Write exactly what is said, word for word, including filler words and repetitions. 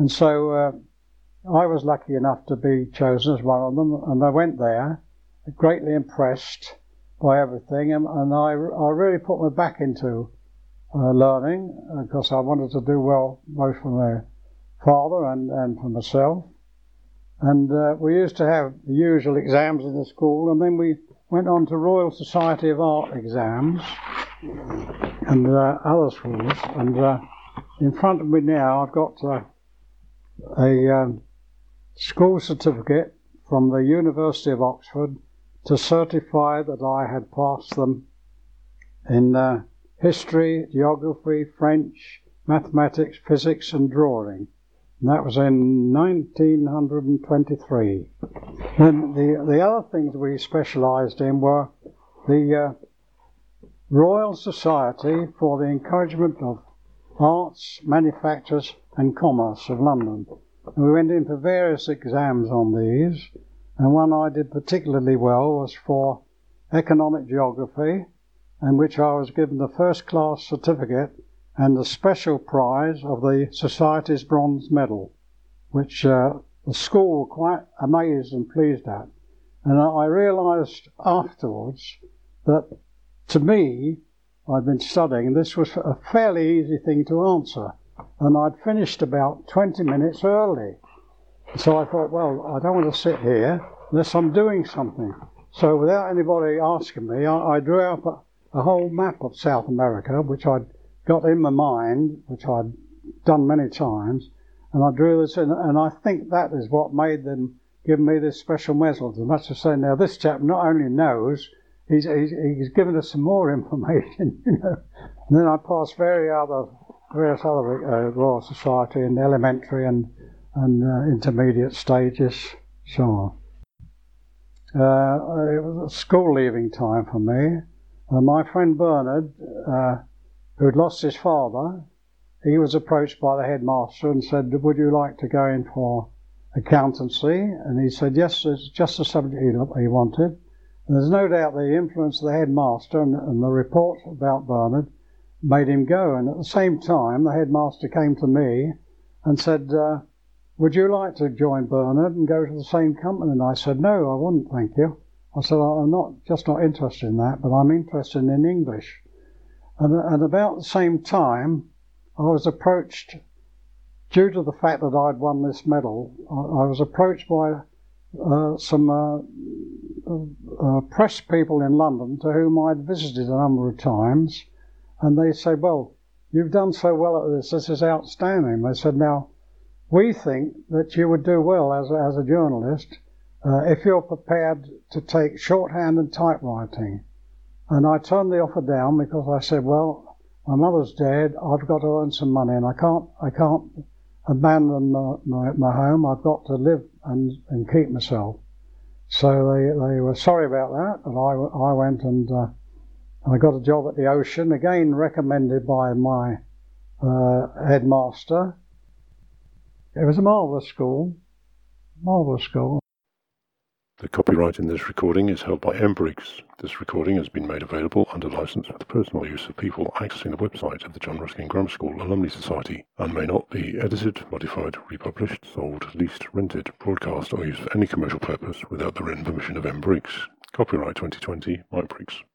And so uh, I was lucky enough to be chosen as one of them, and I went there, greatly impressed by everything, and, and I, I really put my back into uh, learning, because I wanted to do well both for my father and, and for myself. And uh, we used to have the usual exams in the school, and then we went on to Royal Society of Art exams and uh, other schools. And uh, in front of me now, I've got uh, a um, school certificate from the University of Oxford to certify that I had passed them in uh, history, geography, French, mathematics, physics and drawing. And that was in nineteen twenty-three. Then the, the other things we specialised in were the uh, Royal Society for the Encouragement of Arts, Manufactures and Commerce of London. And we went in for various exams on these, and one I did particularly well was for economic geography, in which I was given the first class certificate and the special prize of the Society's bronze medal, which uh, the school were quite amazed and pleased at. And I realised afterwards that, to me, I'd been studying, this was a fairly easy thing to answer, and I'd finished about twenty minutes early. So I thought, well, I don't want to sit here unless I'm doing something. So without anybody asking me, I, I drew up a, a whole map of South America, which I'd got in my mind, which I'd done many times, and I drew this in, and I think that is what made them give me this special medal. As much as saying, now this chap not only knows, he's, he's, he's given us some more information, you know. And then I passed various other, various other uh, Royal Society in elementary and, and uh, intermediate stages, so on. Uh, it was a school leaving time for me. Uh, my friend Bernard, uh, who'd lost his father, he was approached by the headmaster and said, would you like to go in for accountancy? And he said, yes, it's just the subject he, he wanted. And there's no doubt the influence of the headmaster and, and the report about Bernard made him go. And at the same time, the headmaster came to me and said, uh, would you like to join Bernard and go to the same company? And I said, no, I wouldn't, thank you. I said, I'm not just not interested in that, but I'm interested in English. And, and about the same time, I was approached, due to the fact that I'd won this medal, I, I was approached by uh, some uh, uh, press people in London to whom I'd visited a number of times, and they said, well, you've done so well at this, this is outstanding. They said, now, we think that you would do well as a, as a journalist uh, if you're prepared to take shorthand and typewriting. And I turned the offer down because I said, well, my mother's dead, I've got to earn some money, and I can't I can't abandon my, my, my home, I've got to live and, and keep myself. So they, they were sorry about that, and I, I went and uh, I got a job at the Ocean, again recommended by my uh, headmaster. It was a marvellous school, marvellous school. The copyright in this recording is held by M. Briggs. This recording has been made available under license for the personal use of people accessing the website of the John Ruskin Grammar School Alumni Society, and may not be edited, modified, republished, sold, leased, rented, broadcast or used for any commercial purpose without the written permission of M. Briggs. Copyright twenty twenty, Mike Briggs.